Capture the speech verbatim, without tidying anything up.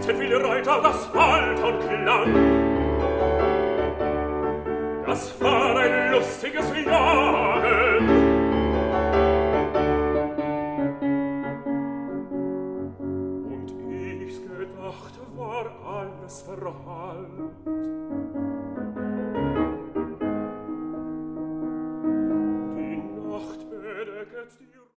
tanzten viele Reiter, das hallt und klang. Das war ein lustiges Jagen. Und ich's gedacht, war alles verhallt.